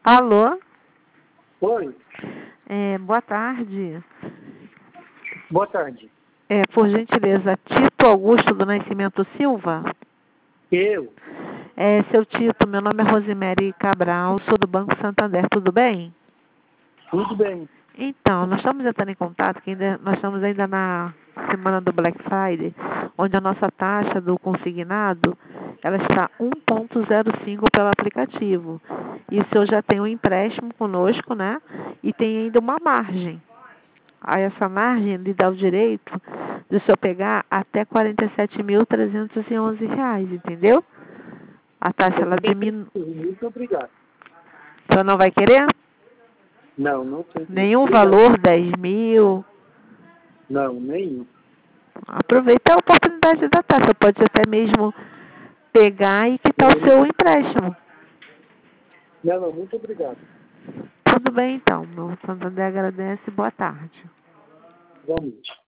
Alô? Oi, Boa tarde. boa tarde. Por gentileza, Tito Augusto do Nascimento Silva? Eu? Seu Tito, meu nome é Rosemary Cabral, sou do Banco Santander, tudo bem? Tudo bem. Então, nós estamos entrando em contato, que nós estamos ainda na semana do Black Friday, onde a nossa taxa do consignado, ela está 1,05 pelo aplicativo. E o senhor já tem um empréstimo conosco, né? E tem ainda uma margem. Aí essa margem lhe dá o direito de o senhor pegar até R$ 47.311, entendeu? A taxa, ela diminui. Muito obrigado. O senhor não vai querer? Não sei. Nenhum Obrigado. valor, 10 mil. Não, nenhum. Aproveita a oportunidade da taxa. Pode até mesmo pegar e quitar o seu empréstimo. Não, muito obrigado. Tudo bem, então. Meu Santander agradece. Boa tarde. Igualmente.